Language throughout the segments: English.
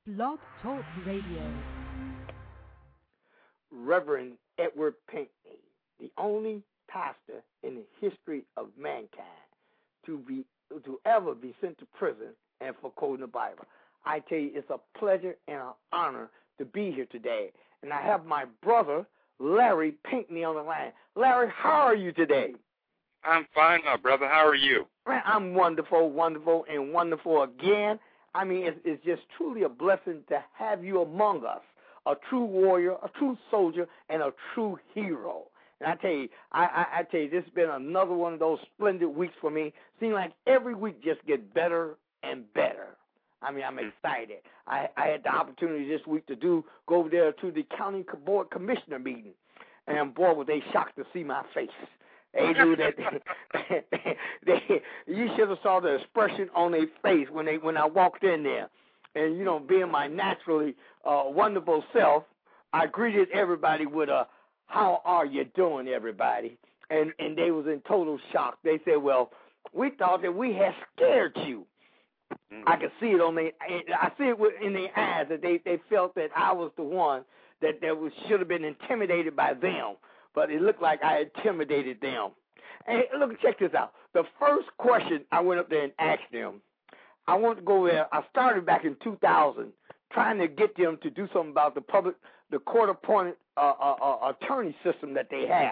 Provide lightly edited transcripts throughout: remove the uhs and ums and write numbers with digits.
Blog Talk Radio. Reverend Edward Pinckney, the only pastor in the history of mankind to ever be sent to prison and for quoting the Bible. I tell you, it's a pleasure and an honor to be here today. And I have my brother, Larry Pinckney, on the line. Larry, how are you today? I'm fine, my brother. How are you? Man, I'm wonderful, wonderful, and wonderful again. I mean, it's just truly a blessing to have you among us, a true warrior, a true soldier, and a true hero. And I tell you, this has been another one of those splendid weeks for me. Seems like every week just gets better and better. I mean, I'm excited. I had the opportunity this week to go over there to the county board commissioner meeting, and boy, were they shocked to see my face. They knew that you should have saw the expression on their face when I walked in there. And, you know, being my naturally wonderful self, I greeted everybody with a, "How are you doing, everybody?" And they was in total shock. They said, "Well, we thought that we had scared you." I could see it I see it in their eyes that they felt that I was the one that should have been intimidated by them. But it looked like I intimidated them. And look, check this out. The first question I went up there and asked them, I wanted to go there. I started back in 2000 trying to get them to do something about the court-appointed attorney system that they have.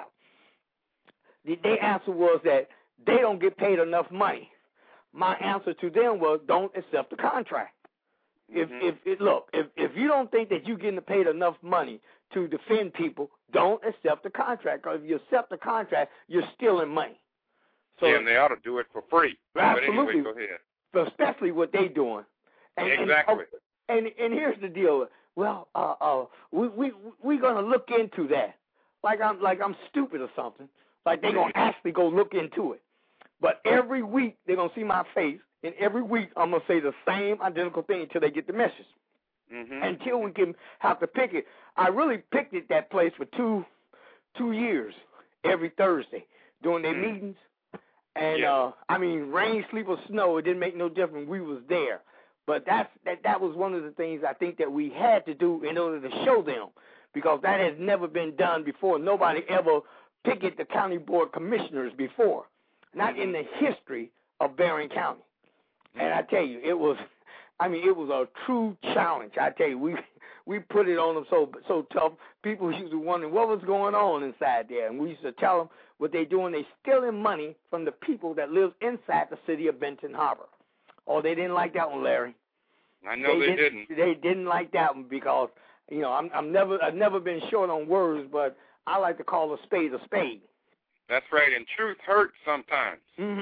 Their answer was that they don't get paid enough money. My answer to them was, don't accept the contract. If you don't think that you're getting paid enough money to defend people, don't accept the contract. Because if you accept the contract, you're stealing money. So, yeah, and they ought to do it for free. Absolutely. But anyway, go ahead. So especially what they doing. Exactly. And here's the deal. Well, we're gonna look into that. Like I'm stupid or something. Like they're gonna actually go look into it. But every week they're gonna see my face, and every week I'm gonna say the same identical thing until they get the message. Until we can have to pick it. I really picked it that place for two years, every Thursday during their meetings. And I mean, rain, sleep, or snow, it didn't make no difference. We was there. But that was one of the things I think that we had to do in order to show them, because that has never been done before. Nobody ever picked the county board commissioners before, not in the history of Barron County. And I tell you, it was a true challenge. I tell you, we put it on them so tough. People used to wonder what was going on inside there, and we used to tell them what they're doing. They're stealing money from the people that live inside the city of Benton Harbor. Oh, they didn't like that one, Larry. I know they didn't. They didn't like that one because, you know, I've never been short on words, but I like to call a spade a spade. That's right, and truth hurts sometimes.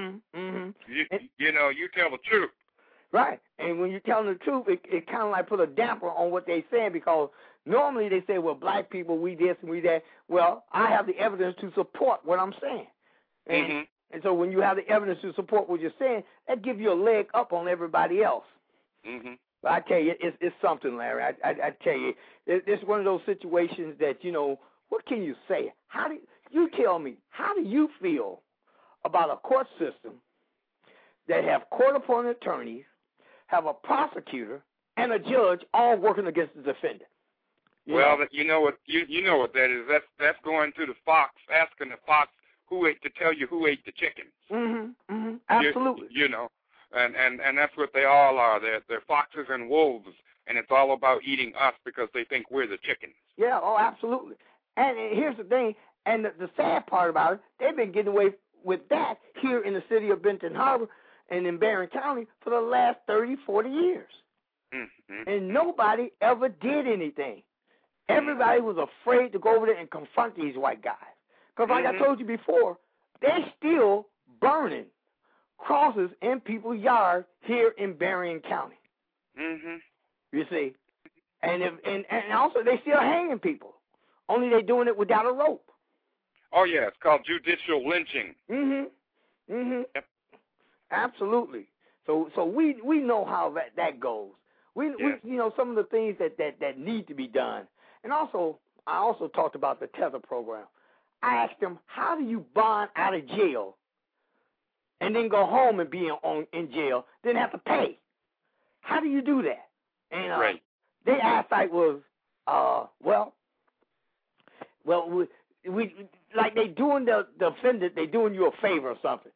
You know, you tell the truth. Right, and when you're telling the truth, it kind of like put a damper on what they saying, because normally they say, well, black people, we this and we that. Well, I have the evidence to support what I'm saying. And so when you have the evidence to support what you're saying, that gives you a leg up on everybody else. But I tell you, it's something, Larry. I tell you, it's one of those situations that, you know, what can you say? You tell me, how do you feel about a court system that have court-appointed attorneys, have a prosecutor, and a judge all working against the defendant? You know what that is. That's going to the fox, asking the fox to tell you who ate the chicken. Absolutely. You know, and that's what they all are. They're foxes and wolves, and it's all about eating us because they think we're the chickens. Yeah, absolutely. And here's the thing, and the sad part about it, they've been getting away with that here in the city of Benton Harbor and in Barron County for the last 30, 40 years. And nobody ever did anything. Everybody was afraid to go over there and confront these white guys. Because like I told you before, they're still burning crosses in people's yards here in Barron County. You see? And also they still hanging people. Only they're doing it without a rope. Oh, yeah, it's called judicial lynching. Yep. Absolutely. So we know how that goes. We you know, some of the things that need to be done. And also, I also talked about the tether program. I asked them, how do you bond out of jail and then go home and be in jail, then have to pay? How do you do that? And right. Their eyesight was, we like they doing the offended, they doing you a favor or something.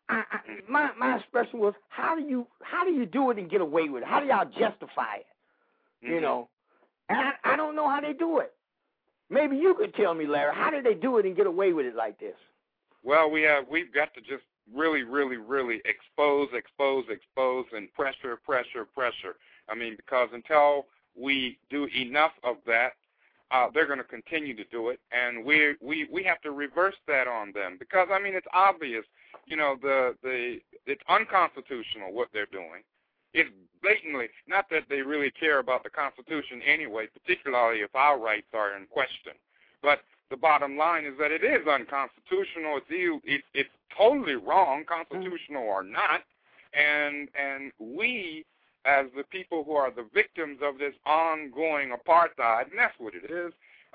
My expression was, how do you do it and get away with it? How do y'all justify it? You know, and I don't know how they do it. Maybe you could tell me, Larry, how did they do it and get away with it like this? Well, we've got to just really, really, really expose, and pressure. I mean, because until we do enough of that, they're going to continue to do it, and we have to reverse that on them. Because I mean, it's obvious, you know, it's unconstitutional what they're doing. It's blatantly not that they really care about the Constitution anyway, particularly if our rights are in question. But the bottom line is that it is unconstitutional. It's totally wrong, constitutional or not. And we, as the people who are the victims of this ongoing apartheid, and that's what it is,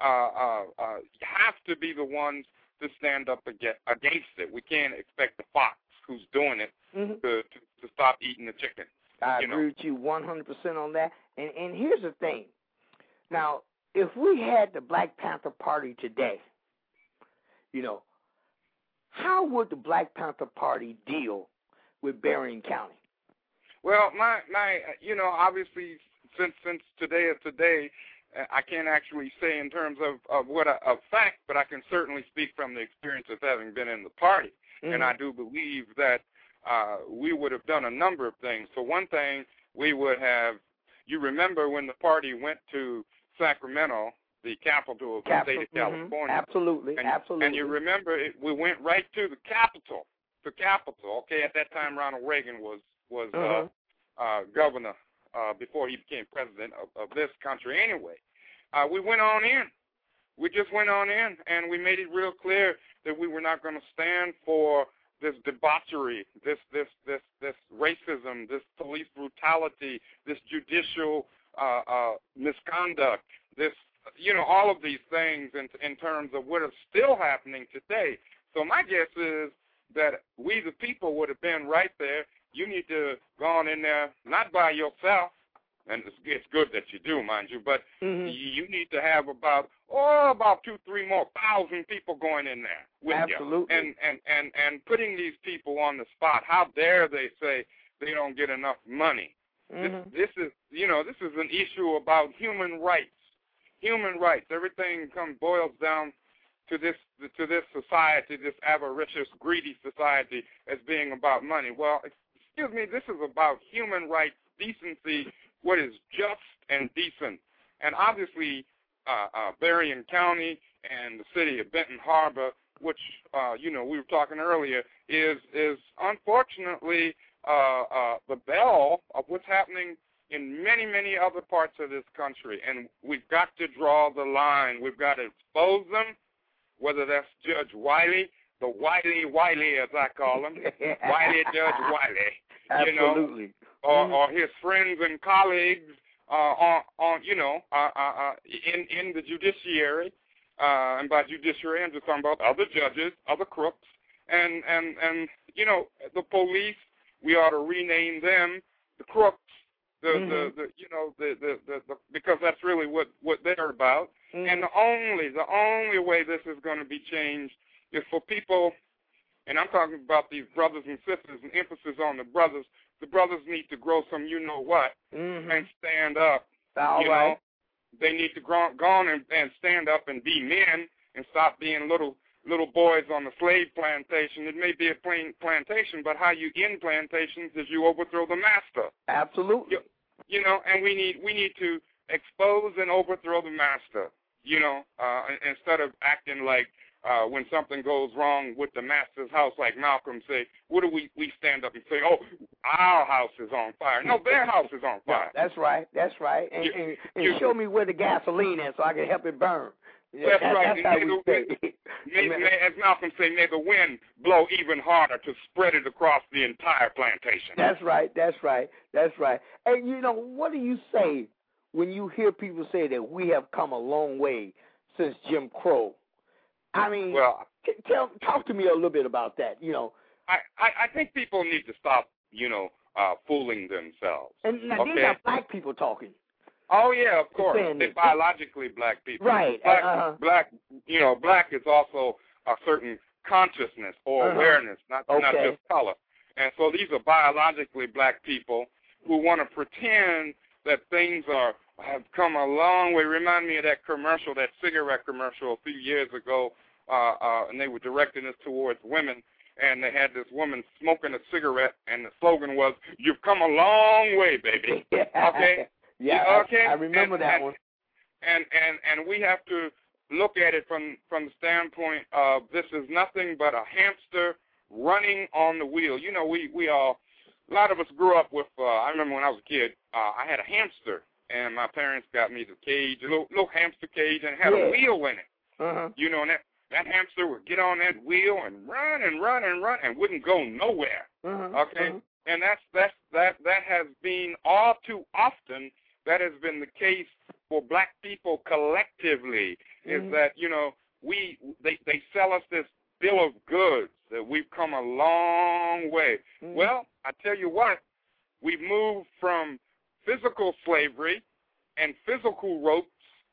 have to be the ones to stand up against it. We can't expect the fox who's doing it to stop eating the chicken. I agree with you 100% on that. And here's the thing. Now, if we had the Black Panther Party today, you know, how would the Black Panther Party deal with Berrien County? Well, my you know, obviously, since today is today, I can't actually say in terms of what a fact, but I can certainly speak from the experience of having been in the party. And I do believe that we would have done a number of things. For one thing, we would have, you remember when the party went to Sacramento, the capital of the state of California. Absolutely. And you remember, we went right to the capital. Okay, at that time, Ronald Reagan was governor before he became president of this country anyway. We went on in. We just went on in, and we made it real clear that we were not going to stand for this debauchery, this racism, this police brutality, this judicial misconduct, this, you know, all of these things in terms of what is still happening today. So my guess is that we, the people, would have been right there. You need to go on in there, not by yourself, and it's good that you do, mind you, but you need to have about 2,000-3,000 more people going in there with you. And putting these people on the spot. How dare they say they don't get enough money? This is an issue about human rights. Human rights. Everything boils down to this society, this avaricious, greedy society, as being about money. Well, excuse me, this is about human rights, decency, what is just and decent. And obviously, Berrien County and the city of Benton Harbor, which, we were talking earlier, is unfortunately the bell of what's happening in many, many other parts of this country. And we've got to draw the line. We've got to expose them, whether that's Judge Wiley, the Wiley as I call him, Wiley Judge Wiley. Absolutely. Or his friends and colleagues in the judiciary, and by judiciary I'm just talking about other judges, other crooks, and the police. We ought to rename them the crooks, because that's really what they're about. And the only way this is going to be changed is for people. And I'm talking about these brothers and sisters, and emphasis on the brothers. The brothers need to grow some you-know-what and stand up. All right. They need to go on and stand up and be men and stop being little boys on the slave plantation. It may be a plain plantation, but how you end plantations is you overthrow the master. Absolutely. And we need to expose and overthrow the master, instead of acting like when something goes wrong with the master's house, like Malcolm say, what do we stand up and say, oh, our house is on fire. No, their house is on fire. That's right. And show me where the gasoline is so I can help it burn. That's right. That's how we say. As Malcolm say, may the wind blow even harder to spread it across the entire plantation. That's right. And, what do you say when you hear people say that we have come a long way since Jim Crow? I mean, talk to me a little bit about that. I think people need to stop, fooling themselves. And now these are black people talking. Oh yeah, of course. They're biologically black people. Right. Black. Black is also a certain consciousness or awareness, not just color. And so these are biologically black people who want to pretend that things have come a long way. Remind me of that commercial, that cigarette commercial a few years ago, and they were directing this towards women. And they had this woman smoking a cigarette, and the slogan was, "You've come a long way, baby." Okay? Yeah, okay? I remember that one. And we have to look at it from the standpoint of this is nothing but a hamster running on the wheel. You know, we all, a lot of us grew up with, I remember when I was a kid, I had a hamster, and my parents got me the cage, a little hamster cage, and it had a wheel in it. You know, and that hamster would get on that wheel and run and run and run and wouldn't go nowhere. Okay? And that has been all too often, that has been the case for black people collectively, is that, you know, they sell us this bill of goods that we've come a long way. Well, I tell you what, we've moved from physical slavery and physical ropes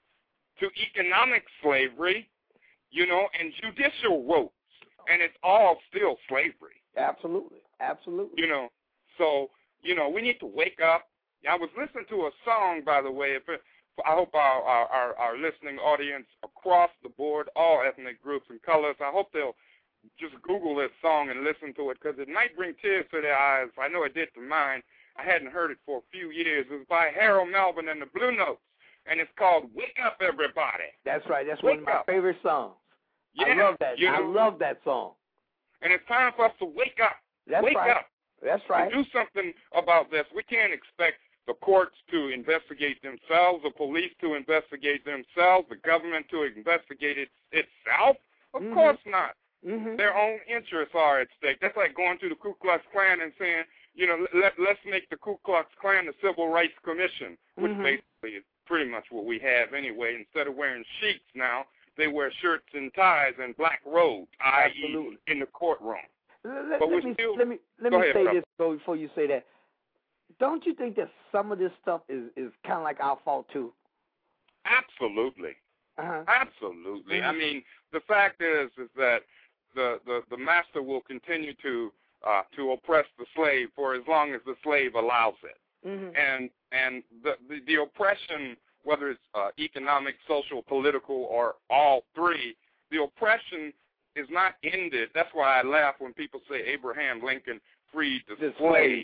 to economic slavery, you know, and judicial ropes, and it's all still slavery. Absolutely. You know, so, you know, we need to wake up. I was listening to a song, by the way. I hope our listening audience across the board, all ethnic groups and colors, I hope they'll just Google this song and listen to it, because it might bring tears to their eyes. I know it did to mine. I hadn't heard it for a few years. It was by Harold Melvin and the Blue Notes, and it's called "Wake Up, Everybody." That's right. That's one of my favorite songs. Yeah, I love that. I love that song. And it's time for us to wake up. Wake up. That's right. Do something about this. We can't expect the courts to investigate themselves, the police to investigate themselves, the government to investigate itself. Of course not. Their own interests are at stake. That's like going to the Ku Klux Klan and saying, you know, let's make the Ku Klux Klan the Civil Rights Commission, which basically is pretty much what we have anyway. Instead of wearing sheets now, they wear shirts and ties and black robes, i.e. in the courtroom. Let me say this before you say that. Don't you think that some of this stuff is kind of like our fault too? Absolutely. Absolutely. I mean, the fact is that the master will continue to oppress the slave for as long as the slave allows it. And the oppression, whether it's economic, social, political, or all three, the oppression is not ended. That's why I laugh when people say Abraham Lincoln freed the slave.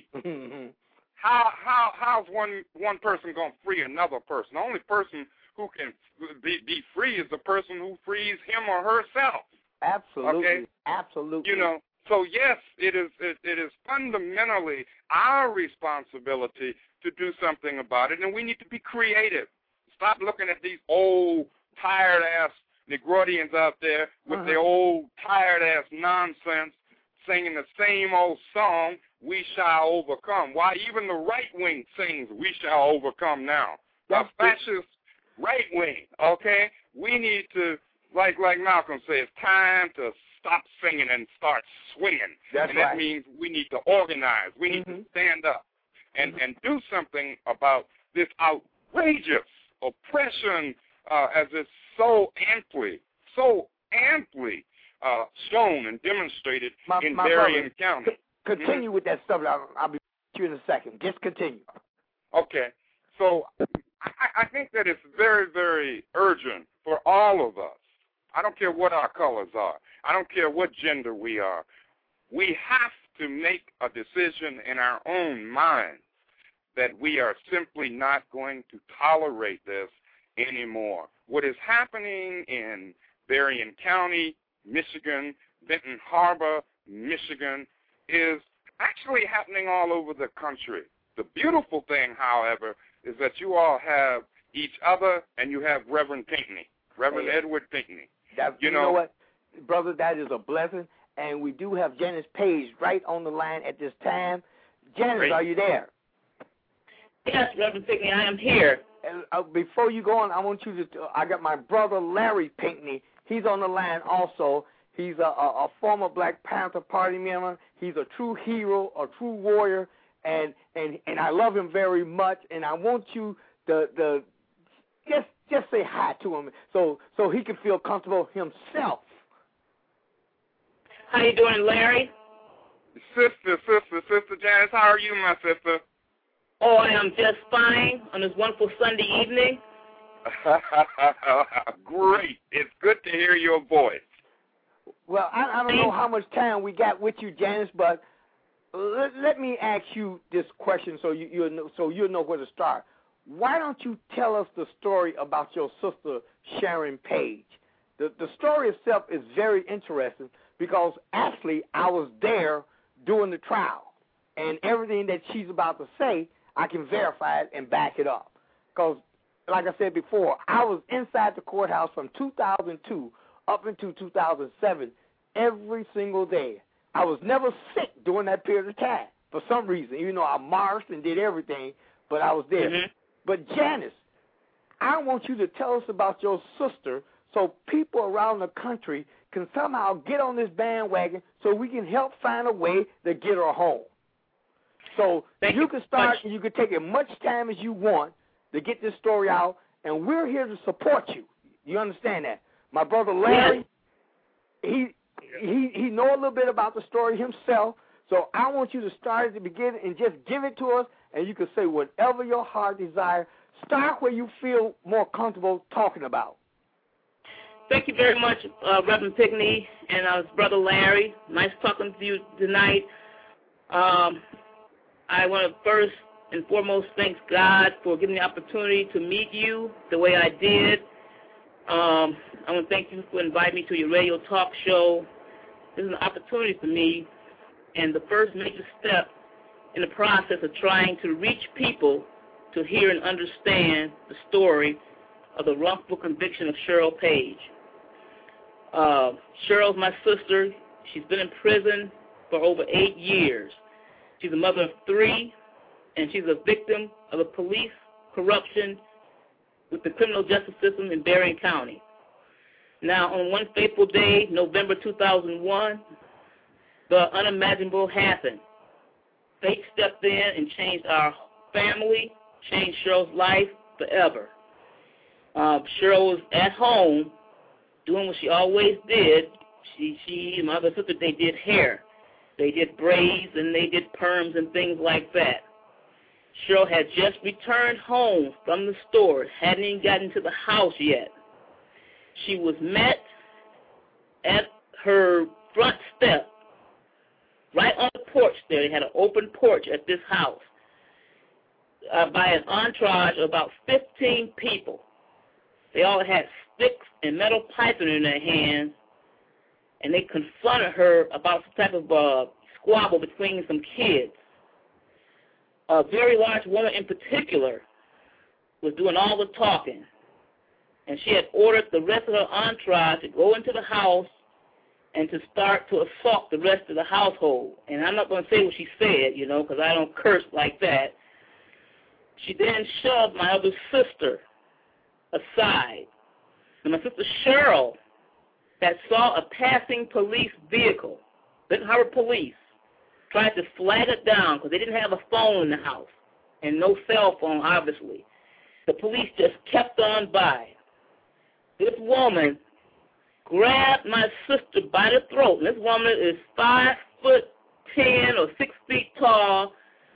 How's one person going to free another person? The only person who can be free is the person who frees him or herself. Absolutely. Okay? Absolutely. You know, so yes, it is fundamentally our responsibility to do something about it, and we need to be creative. Stop looking at these old, tired-ass Negroidians out there with their old, tired-ass nonsense, singing the same old song, "We shall overcome." Why, even the right wing sings "We shall overcome" now. The fascist right wing, okay? We need to, like Malcolm said, it's time to stop singing and start swinging. That means we need to organize. We need to stand up and do something about this outrageous oppression as it's so amply shown and demonstrated in Berrien County. Continue with that stuff. I'll be with you in a second. Just continue. Okay. So I think that it's very, very urgent for all of us. I don't care what our colors are. I don't care what gender we are. We have to make a decision in our own minds that we are simply not going to tolerate this anymore. What is happening in Berrien County, Michigan, Benton Harbor, Michigan, is actually happening all over the country. The beautiful thing, however, is that you all have each other, and you have Reverend Pinckney, Reverend Edward Pinckney. You know what, brother, that is a blessing, and we do have Janice Page right on the line at this time. Janice, are you there? Yes, Reverend Pinckney, I am here. And, before you go on, I want you to, I got my brother Larry Pinckney. He's on the line also. He's a former Black Panther Party member. He's a true hero, a true warrior, and I love him very much. And I want you just say hi to him so he can feel comfortable himself. How you doing, Larry? Sister Janice, how are you, my sister? Oh, I am just fine on this wonderful Sunday evening. Great. It's good to hear your voice. Well, I don't know how much time we got with you, Janice, but let me ask you this question so you'll know where to start. Why don't you tell us the story about your sister, Sharon Page? The story itself is very interesting because actually I was there during the trial, and everything that she's about to say, I can verify it and back it up. Because, like I said before, I was inside the courthouse from 2002 up until 2007 every single day. I was never sick during that period of time for some reason. Even though I marched and did everything, but I was there. Mm-hmm. But Janice, I want you to tell us about your sister so people around the country can somehow get on this bandwagon so we can help find a way to get her home. So you can start and you can take as much time as you want to get this story out, and we're here to support you. You understand that? My brother Larry, he know a little bit about the story himself, so I want you to start at the beginning and just give it to us, and you can say whatever your heart desires. Start where you feel more comfortable talking about. Thank you very much, Reverend Pickney and his brother Larry. Nice talking to you tonight. I want to first and foremost thank God for giving me the opportunity to meet you the way I did. I want to thank you for inviting me to your radio talk show. This is an opportunity for me, and the first major step in the process of trying to reach people to hear and understand the story of the wrongful conviction of Cheryl Page. Cheryl's my sister. She's been in prison for over 8 years. She's a mother of 3, and she's a victim of the police corruption with the criminal justice system in Berrien County. Now, on one fateful day, November 2001, the unimaginable happened. Fate stepped in and changed our family, changed Cheryl's life forever. Cheryl was at home doing what she always did. She and my other sister, they did hair. They did braids and they did perms and things like that. Cheryl had just returned home from the store, hadn't even gotten to the house yet. She was met at her front step, right on the porch there. They had an open porch at this house by an entourage of about 15 people. They all had sticks and metal piping in their hands, and they confronted her about some type of squabble between some kids. A very large woman in particular was doing all the talking, and she had ordered the rest of her entourage to go into the house and to start to assault the rest of the household. And I'm not going to say what she said, because I don't curse like that. She then shoved my other sister aside. And my sister Cheryl that saw a passing police vehicle, didn't hire police, tried to flag it down because they didn't have a phone in the house and no cell phone, obviously. The police just kept on by. This woman grabbed my sister by the throat. And this woman is 5'10" or 6 feet tall,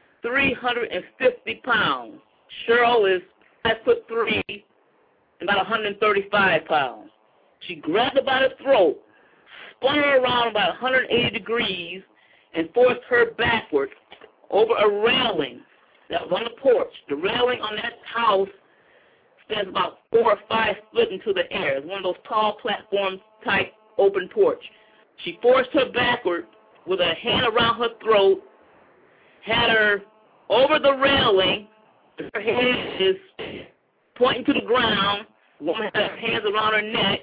350 pounds. Cheryl is 5'3", about 135 pounds. She grabbed her by the throat, spun her around about 180 degrees, and forced her backward over a railing that was on the porch. The railing on that house stands about 4 or 5 foot into the air. It's one of those tall platform-type open porch. She forced her backward with a hand around her throat, had her over the railing. Her head is pointing to the ground. The woman had her hands around her neck.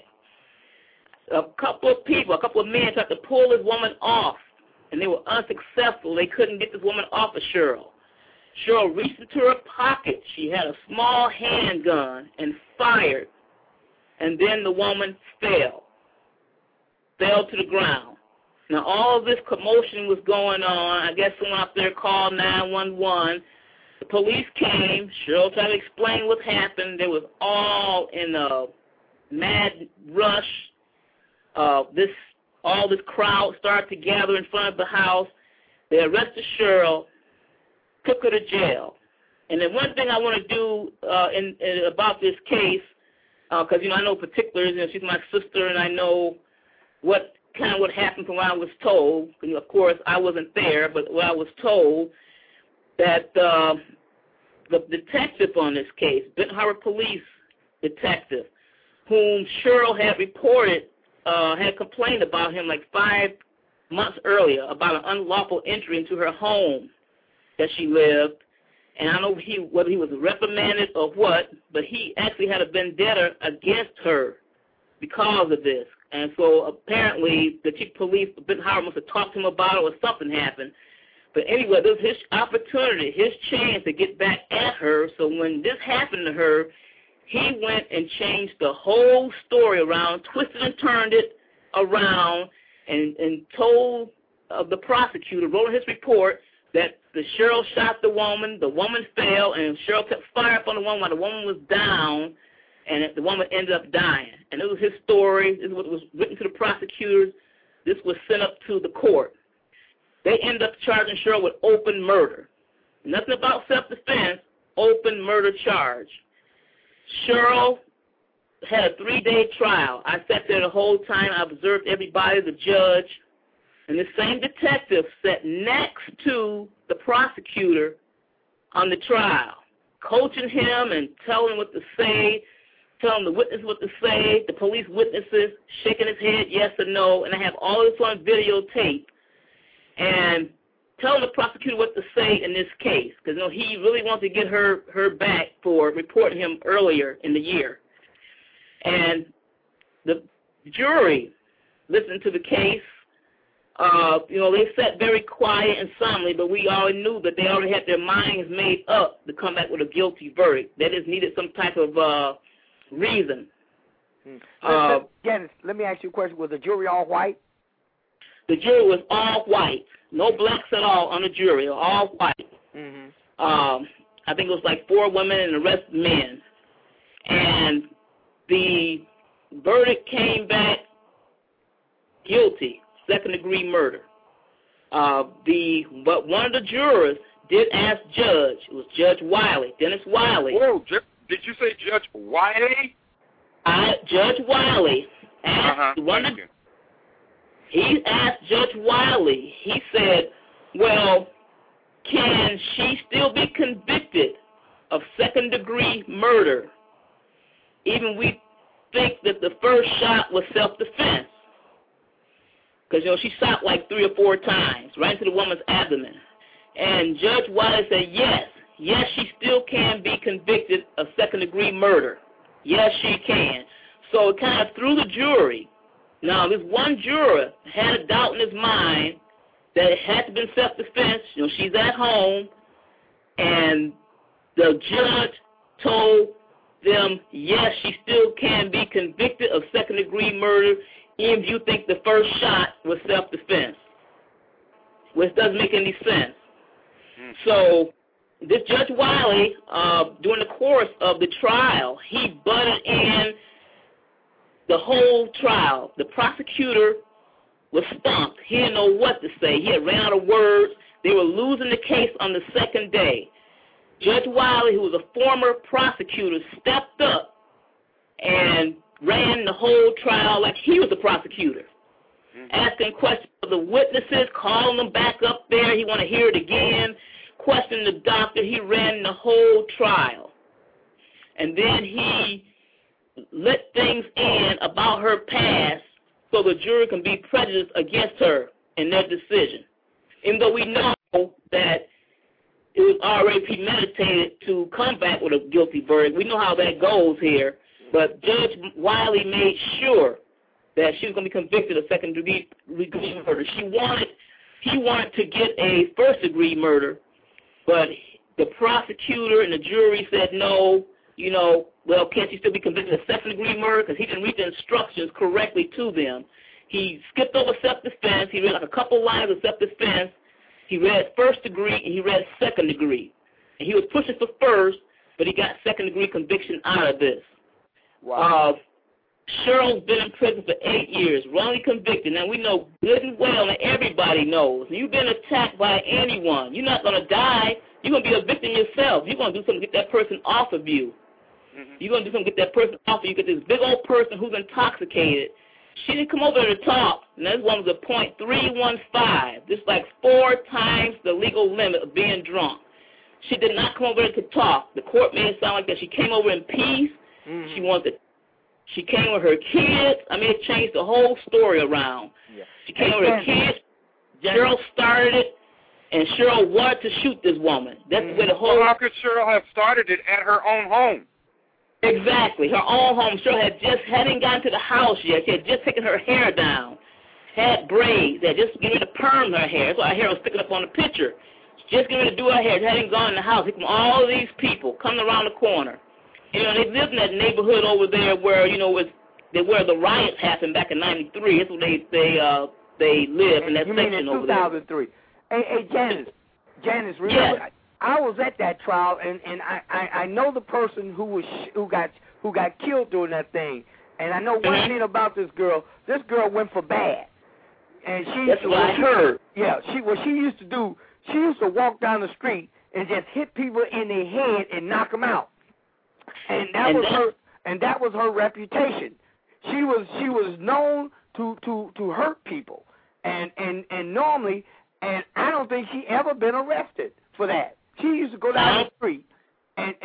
A couple of men tried to pull this woman off, and they were unsuccessful. They couldn't get this woman off of Cheryl. Cheryl reached into her pocket. She had a small handgun and fired, and then the woman fell to the ground. Now, all of this commotion was going on. I guess someone out there called 911. The police came. Cheryl tried to explain what happened. They was all in a mad rush. All this crowd started to gather in front of the house. They arrested Cheryl, took her to jail. And then one thing I want to do about this case, because, I know particulars, she's my sister, and I know what happened from what I was told. And of course, I wasn't there, but what I was told, that the detective on this case, Benton Harbor Police detective, whom Cheryl had reported, had complained about him like 5 months earlier about an unlawful entry into her home that she lived. And I don't know whether he was reprimanded or what, but he actually had a vendetta against her because of this. And so apparently the chief of police, Benton Harbor, must have talked to him about it or something happened. But anyway, this was his opportunity, his chance to get back at her. So when this happened to her, he went and changed the whole story around, twisted and turned it around, and told the prosecutor, wrote in his report, that the Cheryl shot the woman fell, and Cheryl kept fire up on the woman while the woman was down, and the woman ended up dying. And it was his story. This is what was written to the prosecutors. This was sent up to the court. They ended up charging Cheryl with open murder. Nothing about self-defense, open murder charge. Cheryl had a 3-day trial. I sat there the whole time. I observed everybody, the judge. And the same detective sat next to the prosecutor on the trial, coaching him and telling him what to say, telling the witness what to say, the police witnesses, shaking his head yes or no. And I have all this on videotape. And telling the prosecutor what to say in this case, because he really wanted to get her back for reporting him earlier in the year. And the jury listened to the case. They sat very quiet and solemnly, but we already knew that they already had their minds made up to come back with a guilty verdict. They just needed some type of reason. Dennis, let me ask you a question. Was the jury all white? The jury was all white. No blacks at all on the jury, all white. Mm-hmm. I think it was like 4 women and the rest men. And the verdict came back guilty, second-degree murder. But one of the jurors did ask Judge, it was Judge Wiley, Dennis Wiley. Whoa, did you say Judge Wiley? Judge Wiley asked He asked Judge Wiley, he said, well, can she still be convicted of second-degree murder, even we think that the first shot was self-defense? Because, she shot like 3 or 4 times, right into the woman's abdomen. And Judge Wiley said, yes, she still can be convicted of second-degree murder. Yes, she can. So it kind of threw the jury. Now, this one juror had a doubt in his mind that it had to be self-defense. She's at home, and the judge told them, yes, she still can be convicted of second-degree murder, even if you think the first shot was self-defense, which doesn't make any sense. So this Judge Wiley, during the course of the trial, he butted in the whole trial. The prosecutor was stumped. He didn't know what to say. He had ran out of words. They were losing the case on the second day. Judge Wiley, who was a former prosecutor, stepped up and ran the whole trial like he was the prosecutor, asking questions of the witnesses, calling them back up there. He wanted to hear it again, questioning the doctor. He ran the whole trial. And then he let things in about her past so the jury can be prejudiced against her in their decision. Even though we know that it was already premeditated to come back with a guilty verdict. We know how that goes here. But Judge Wiley made sure that she was going to be convicted of second-degree murder. He wanted to get a first-degree murder, but the prosecutor and the jury said no. Well, can't she still be convicted of second-degree murder? Because he didn't read the instructions correctly to them. He skipped over self-defense. He read like a couple lines of self-defense. He read first-degree and he read second-degree. And he was pushing for first, but he got second-degree conviction out of this. Wow. Cheryl's been in prison for 8 years, wrongly convicted. Now, we know good and well, and everybody knows, you've been attacked by anyone. You're not going to die. You're going to be a victim yourself. You're going to do something to get that person off of you. You're going to do something to get that person off of you. Get this big old person who's intoxicated. She didn't come over there to talk. And this one was a .315. This is like 4 times the legal limit of being drunk. She did not come over there to talk. The court made it sound like that she came over in peace. She came with her kids. I mean, it changed the whole story around. Yeah. She came with her kids. Cheryl started it, and Cheryl wanted to shoot this woman. That's the way the whole... Well, how could Cheryl have started it at her own home? Exactly, her own home. Cheryl hadn't gotten to the house yet. She had just taken her hair down, had braids, had just getting ready to perm her hair. That's why her hair was sticking up on the picture. She just getting ready to do her hair. She hadn't gone in the house. Here come all of these people coming around the corner. You know, they lived in that neighborhood over there where, you know, where the riots happened back in '93. That's where they lived in that section over there. 2003. Hey, Janice, remember? Yes. I was at that trial, and I know the person who got killed during that thing, and I know one thing about this girl. This girl went for bad, and that's what I heard. Yeah, she used to do. She used to walk down the street and just hit people in their head and knock them out. And that was her reputation. She was known to hurt people, and normally, and I don't think she ever been arrested for that. She used to go down the street and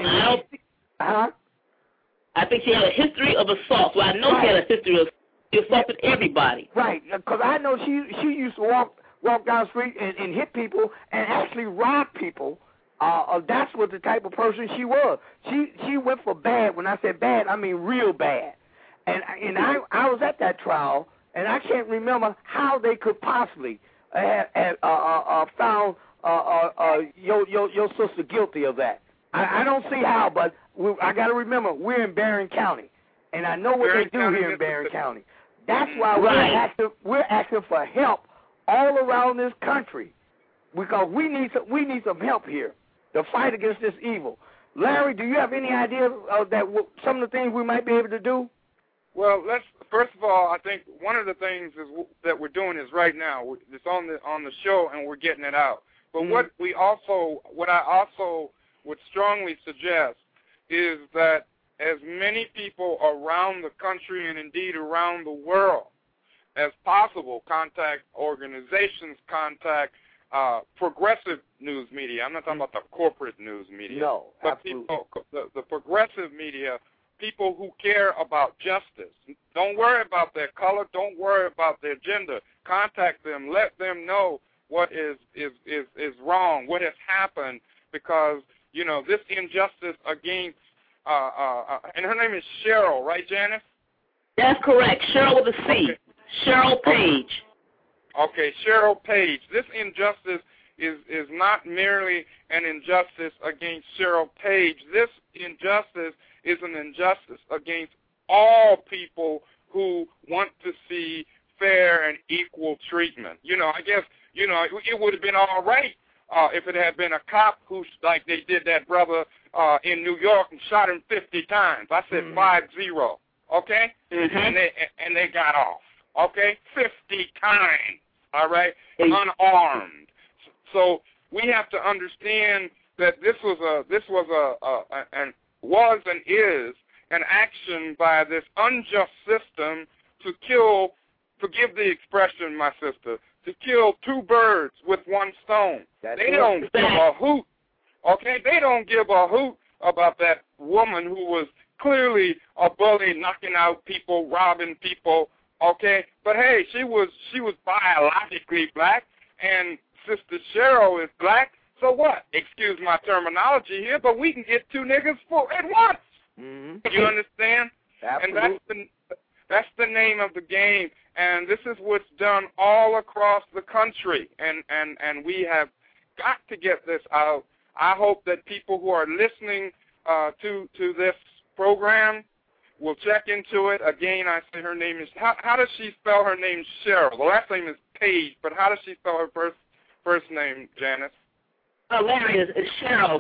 I think she had a history of assault. Well, I know she had a history of assaulting everybody. Right, because I know she used to walk down the street and hit people and actually rob people. That's what the type of person she was. She went for bad. When I said bad, I mean real bad. And I was at that trial, and I can't remember how they could possibly have found your sister guilty of that. I don't see how, but I got to remember we're in Barron County, and I know what they do here in Barron County. That's why we're asking for help all around this country, because we need some help here to fight against this evil. Larry, do you have any idea of some of the things we might be able to do? Well, first of all, I think one of the things that we're doing is right now. It's on the show, and we're getting it out. But what I also would strongly suggest is that as many people around the country and indeed around the world as possible contact organizations, contact progressive news media. I'm not talking about the corporate news media. No, but absolutely. People, the progressive media, people who care about justice. Don't worry about their color. Don't worry about their gender. Contact them. Let them know what is wrong, what has happened, because, you know, this injustice against, and her name is Cheryl, right, Janice? That's correct. Cheryl with a C. Okay. Cheryl Page. Okay, Cheryl Page. This injustice is not merely an injustice against Cheryl Page. This injustice is an injustice against all people who want to see fair and equal treatment. You know, I guess, you know, it would have been all right if it had been a cop who, like they did that brother in New York and shot him 50 times. I said 50, okay? And they got off, okay? 50 times, all right? Unarmed. So we have to understand that this was and is an action by this unjust system to kill, forgive the expression, my sister, to kill 2 birds with 1 stone. They don't give a hoot, okay? They don't give a hoot about that woman who was clearly a bully, knocking out people, robbing people, okay? But hey, she was biologically black, and Sister Cheryl is black. So what? Excuse my terminology here, but we can get 2 niggas at once. You understand? Absolutely. And that's the name of the game. And this is what's done all across the country. And we have got to get this out. I hope that people who are listening to this program will check into it. Again, I say her name is, how does she spell her name? Cheryl. The last name is Page, but how does she spell her first name, Janice? Larry is Cheryl,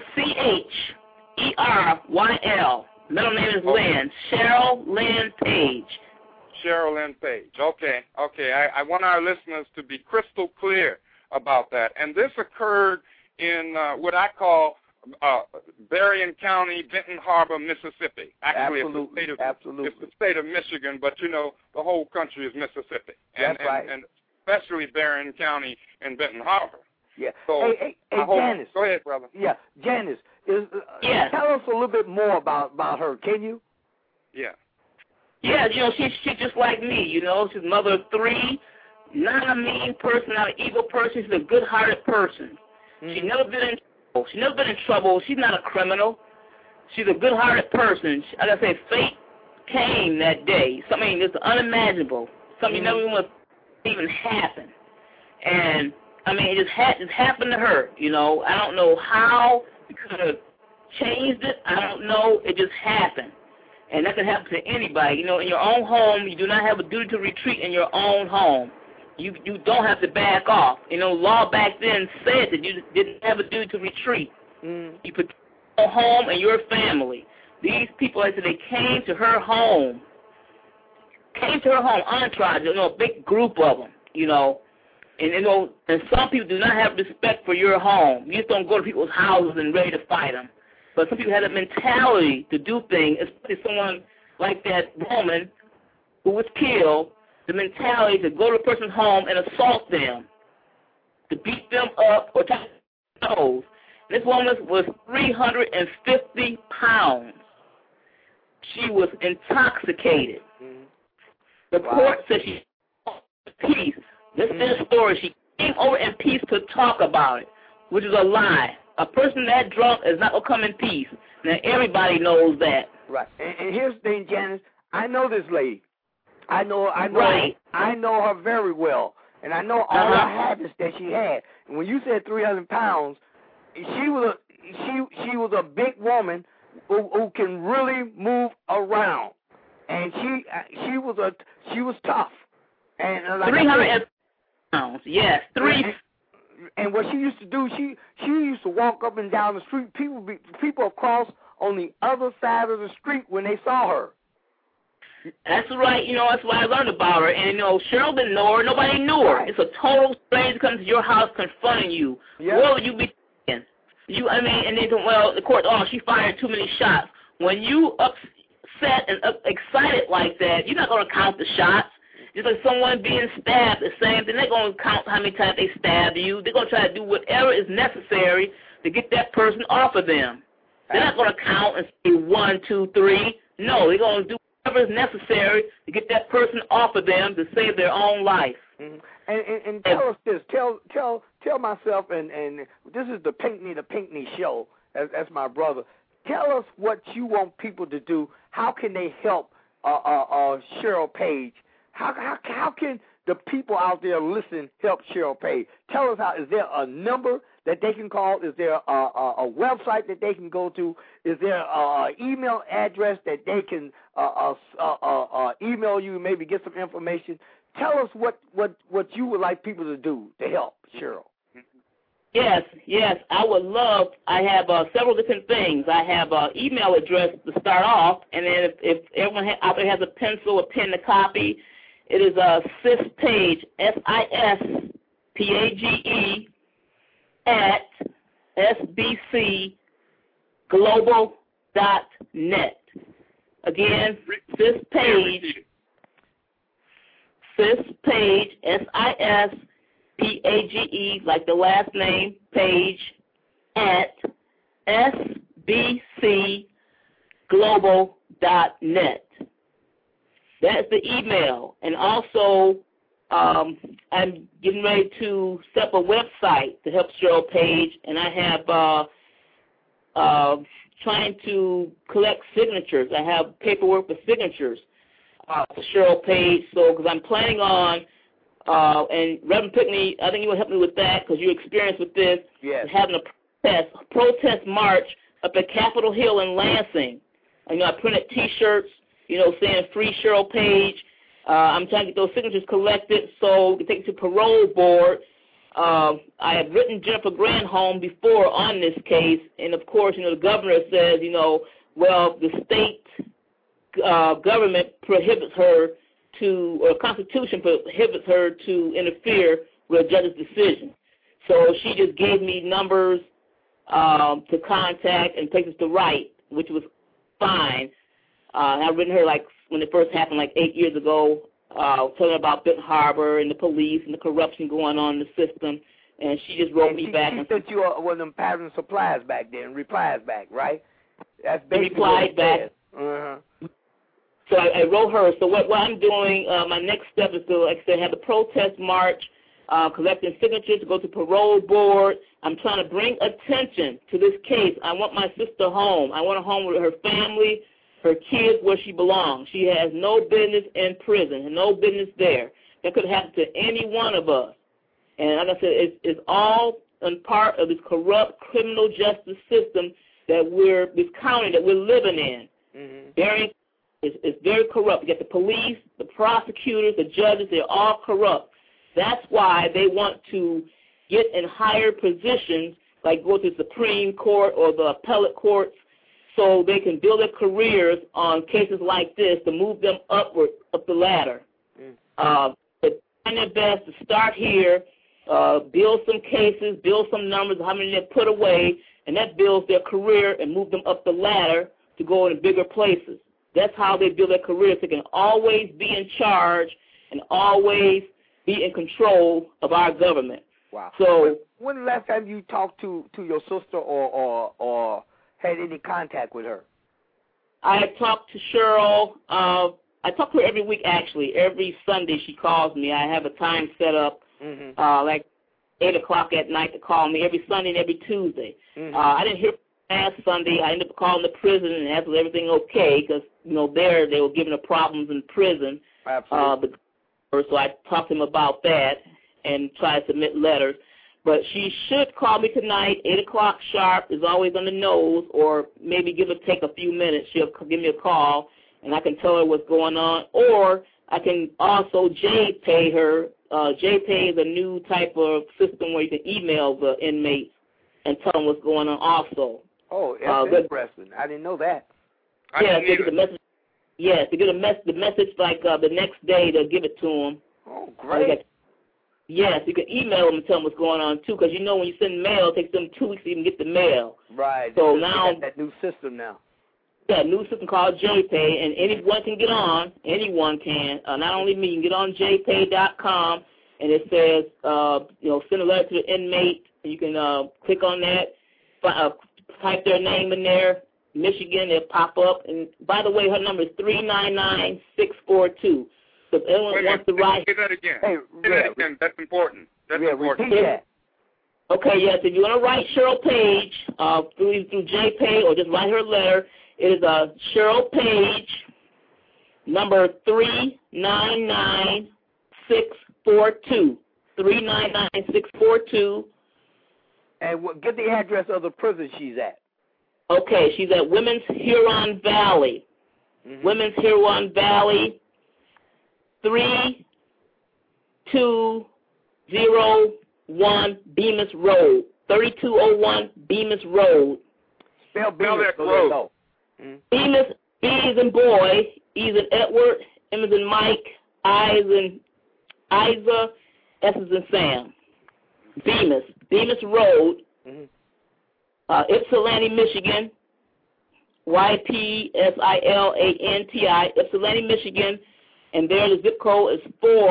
Cheryl. Middle name is Lynn. Cheryl Lynn Page. Cheryl Lynn Page. Okay. I want our listeners to be crystal clear about that. And this occurred in what I call Berrien County, Benton Harbor, Mississippi. Actually, Absolutely. It's the state of Michigan, but you know the whole country is Mississippi. That's right. And especially Berrien County and Benton Harbor. Yeah. So hey, Janice. Go ahead, brother. Yeah, Janice. Yes. Tell us a little bit more about her, can you? Yeah. Yeah, you know, she's just like me, you know. She's a mother of 3, not a mean person, not an evil person. She's a good-hearted person. Mm-hmm. She's never been in trouble. She's not a criminal. She's a good-hearted person. Like I say, fate came that day. Something that's unimaginable. Something you never even want to even happen. And, I mean, it just happened to her, you know. I don't know how we could have changed it. I don't know. It just happened. And that can happen to anybody. You know, in your own home, you do not have a duty to retreat in your own home. You don't have to back off. You know, law back then said that you didn't have a duty to retreat. You protect your home and your family. These people, like I said, they came to her home, entourage, you know, a big group of them, you know. And, you know, and some people do not have respect for your home. You just don't go to people's houses and ready to fight them. But some people have a mentality to do things, especially someone like that woman who was killed, the mentality to go to a person's home and assault them, to beat them up or touch their nose. This woman was 350 pounds. She was intoxicated. The court said she peace. This is the story. She came over in peace to talk about it, which is a lie. A person that drunk is not going to come in peace. Now, everybody knows that. Right. And here's the thing, Janice. I know this lady. I know Right. I know her very well. And I know all her habits that she had. And when you said 300 pounds, she was a big woman who can really move around. And she was tough. And like 300 pounds, yes. And what she used to do, she used to walk up and down the street. People across on the other side of the street when they saw her. That's right. You know, that's why I learned about her. And, you know, Cheryl didn't know her. Nobody knew her. It's a total stranger coming to your house confronting you. Yeah. What would you be thinking? And they well, the court, she fired too many shots. When you upset and excited like that, you're not going to count the shots. Just like someone being stabbed, the same thing. They're going to count how many times they stabbed you. They're going to try to do whatever is necessary to get that person off of them. They're not going to count and say 1, 2, 3. No, they're going to do whatever is necessary to get that person off of them to save their own life. Mm-hmm. And tell us this. Tell myself, and this is the Pinckney show, as my brother. Tell us what you want people to do. How can they help Cheryl Page? How can the people out there listening help Cheryl Page? Tell us how. Is there a number that they can call? Is there a website that they can go to? Is there an email address that they can email you and maybe get some information? Tell us what you would like people to do to help Cheryl. Yes, I would love. I have several different things. I have an email address to start off, and then if everyone out there has a pencil or pen to copy, it is sispage, SISPAGE, at sbcglobal.net. Again, sispage, SISPAGE, like the last name, page, at sbcglobal.net. That's the email. And also, I'm getting ready to set up a website to help Cheryl Page, and I have trying to collect signatures. I have paperwork for signatures for Cheryl Page. So, because I'm planning on, and Reverend Pinckney, I think you will help me with that because you're experienced with this. Yes. Having a protest march up at Capitol Hill in Lansing. You know, I printed T-shirts, you know, saying free Cheryl Page. I'm trying to get those signatures collected so we can take it to parole board I had written Jennifer Granholm before on this case, and of course, the governor says, well, the state government prohibits her to, or Constitution prohibits her to interfere with a judge's decision. So she just gave me numbers to contact and places to write, which was fine. I've written her when it first happened 8 years ago, telling about Benton Harbor and the police and the corruption going on in the system, and she just wrote me back. She sent you one of them pattern supplies back then, replies back, right? That's basically replied back. Uh-huh. So I wrote her. So what I'm doing, my next step is to, like I said, have the protest march, collecting signatures to go to parole board. I'm trying to bring attention to this case. I want my sister home. I want her home with her family, her kids, where she belongs. She has no business in prison and no business there. That could happen to any one of us. And like I said, it's all in part of this corrupt criminal justice system that this county that we're living in. Mm-hmm. It's very corrupt. You get the police, the prosecutors, the judges, they're all corrupt. That's why they want to get in higher positions, like go to the Supreme Court or the appellate courts, so they can build their careers on cases like this to move them upward, up the ladder. But trying their best to start here, build some cases, build some numbers, how many they put away, and that builds their career and move them up the ladder to go into bigger places. That's how they build their careers. They can always be in charge and always be in control of our government. Wow. So when the last time you talked to your sister or had any contact with her? I had talked to Cheryl. I talk to her every week, actually. Every Sunday she calls me. I have a time set up, like 8 o'clock at night to call me every Sunday and every Tuesday. I didn't hear last Sunday. I ended up calling the prison and asked was everything okay, because, there they were giving her problems in prison. Absolutely. So I talked to him about that and tried to submit letters. But she should call me tonight, 8 o'clock sharp, is always on the nose, or maybe take a few minutes. She'll give me a call, and I can tell her what's going on. Or I can also J-Pay her. J-Pay is a new type of system where you can email the inmates and tell them what's going on also. Oh, that's interesting. I didn't know that. Yeah, to get the message. Yes, to get the message the next day, they'll give it to them. Oh, great. Yes, you can email them and tell them what's going on, too, because when you send mail, it takes them 2 weeks to even get the mail. Right. So now that new system now. Yeah, new system called J-Pay, and anyone can get on. Anyone can. Not only me. You can get on jpay.com, and it says, send a letter to the inmate. And you can click on that, type their name in there, Michigan, it'll pop up. And by the way, her number is 399-642. So if anyone wants to write... Say that again. Hey, say that again. That's important. That's important. Repeat that. Okay, yes. If you want to write Cheryl Page through J-Pay or just write her a letter, it is Cheryl Page, number 399-642. 399-642. And get the address of the prison she's at. Okay, she's at Women's Huron Valley. Women's Huron Valley, 3201 Bemis Road. 3201 Bemis Road. Spell that road. Bemis, B is in boy, E is in Edward, M is in Mike, I is in Isa, S is in Sam. Bemis Road, Ypsilanti, Michigan, YPSILANTI, Ypsilanti, Michigan, and there the zip code is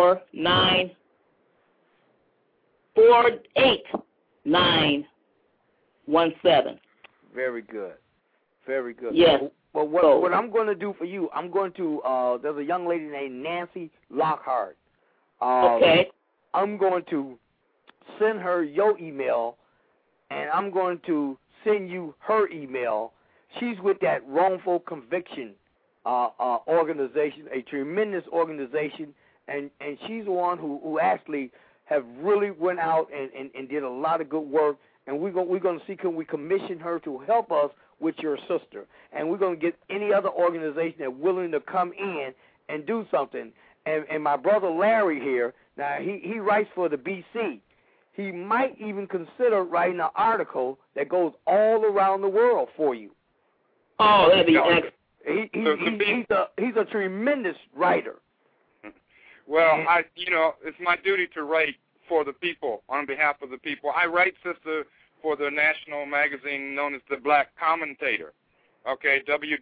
48917. Very good. Very good. Yes. Well, what I'm going to do for you, I'm going to, there's a young lady named Nancy Lockhart. Okay. I'm going to send her your email, and I'm going to send you her email. She's with that wrongful conviction organization, a tremendous organization, and she's the one who actually have really went out and did a lot of good work, and we're going to see can we commission her to help us with your sister, and we're going to get any other organization that's willing to come in and do something. And my brother Larry here, now he writes for the BC. he might even consider writing an article that goes all around the world for you. Oh, that'd be excellent. He's a tremendous writer. Well, it's my duty to write for the people, on behalf of the people. I write, sister, for the national magazine known as the Black Commentator. Okay,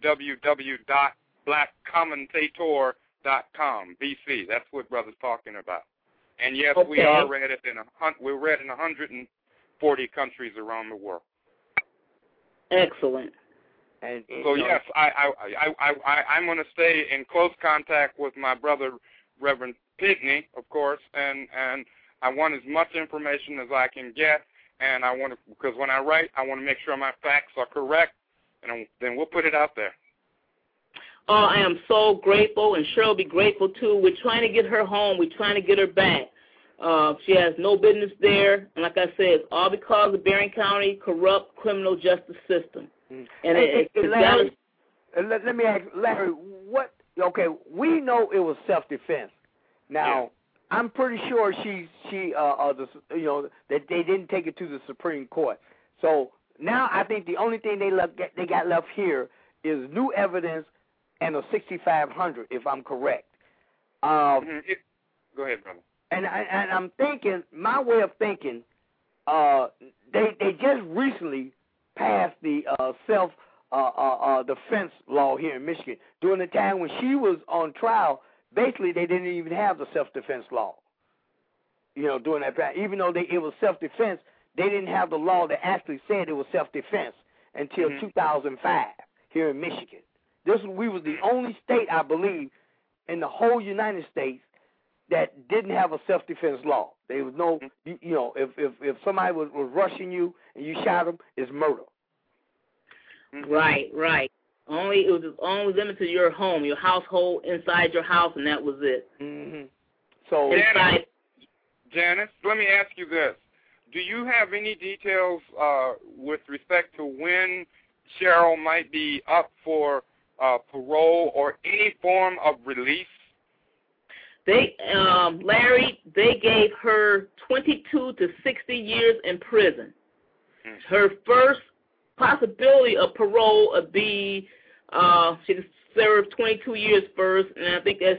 www.blackcommentator.com, BC. That's what brother's talking about. And yes, okay. we're read in 140 countries around the world. Excellent. And so yes, I'm going to stay in close contact with my brother, Reverend Pigney, of course, and I want as much information as I can get, and because when I write, I want to make sure my facts are correct, and then we'll put it out there. Oh, I am so grateful, and Cheryl will be grateful too. We're trying to get her home. We're trying to get her back. She has no business there, and like I said, it's all because of Berrien County corrupt criminal justice system. And Larry, let me ask Larry, what? Okay, we know it was self-defense. Now, I'm pretty sure that they didn't take it to the Supreme Court. So now I think the only thing they got left here is new evidence and a 6500, if I'm correct. Go ahead, brother. And I'm thinking, my way of thinking, they just recently passed the self-defense law here in Michigan. During the time when she was on trial, basically they didn't even have the self-defense law. During that time, even though it was self-defense, they didn't have the law that actually said it was self-defense until 2005 here in Michigan. We was the only state, I believe, in the whole United States that didn't have a self-defense law. There was no, if somebody was rushing you and you shot them, it's murder. Right. It was only limited to your home, your household, inside your house, and that was it. Mm-hmm. So, Janice, let me ask you this. Do you have any details with respect to when Cheryl might be up for parole or any form of release? Larry, they gave her 22 to 60 years in prison. Her first possibility of parole would be she served 22 years first, and I think that's